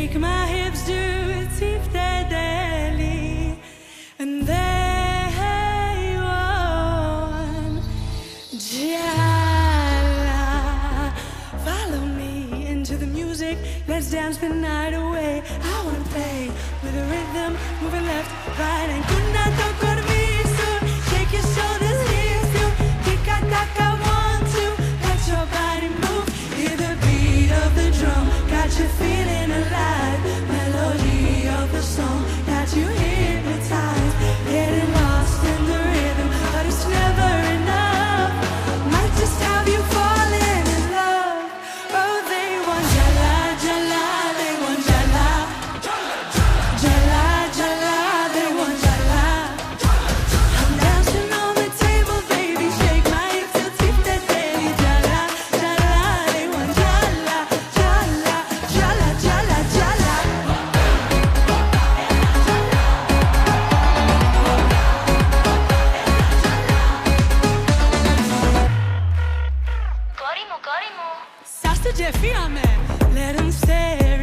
shake my hips to tif dadali, and they won't. Jala, follow me into the music. Let's dance the night away. I wanna play with the rhythm, moving left, right, and kunna tokor me soon. Shake your shoulders, hips too. Tika taka 1, 2. Let your body move. Hear the beat of the drum, got you feeling alive. Melody of the song, got you hypnotized. Getting lost in the rhythm, but it's never enough. Might just have you falling in love. Oh, they want jala jala, they want jala. Jala jala, they want jala. I'm dancing on the table, baby, shake my hips till tif dadali. Jala jala, they want jala jala jala jala jala. Korimo, korimo. Sasta Jeffy, amen. Let him stare